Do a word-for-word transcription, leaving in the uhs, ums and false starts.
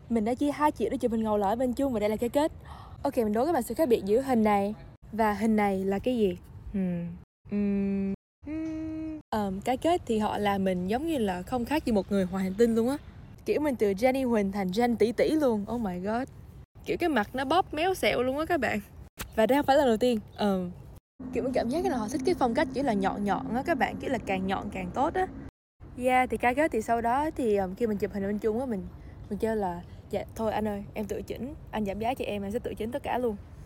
Mình đã chia hai triệu để chụp hình ngầu lõi bên chung và đây là cái kết. Ok, mình đố các bạn sự khác biệt giữa hình này và hình này là cái gì? Hmm. Uhm. Uhm. Um, cái kết thì họ làm mình giống như là không khác gì một người ngoài hành tinh luôn á. Kiểu mình từ Jenny Huỳnh thành Jen tỷ tỷ luôn. Oh my god. Kiểu cái mặt nó bóp méo xẹo luôn á các bạn. Và đây không phải là lần đầu tiên. um, Kiểu mình cảm giác là họ thích cái phong cách chỉ là nhọn nhọn á các bạn. Kiểu là càng nhọn càng tốt á. Yeah, thì cái kết thì sau đó thì um, khi mình chụp hình bên chung á, mình mình kêu là dạ thôi anh ơi, em tự chỉnh, anh giảm giá cho em, em sẽ tự chỉnh tất cả luôn.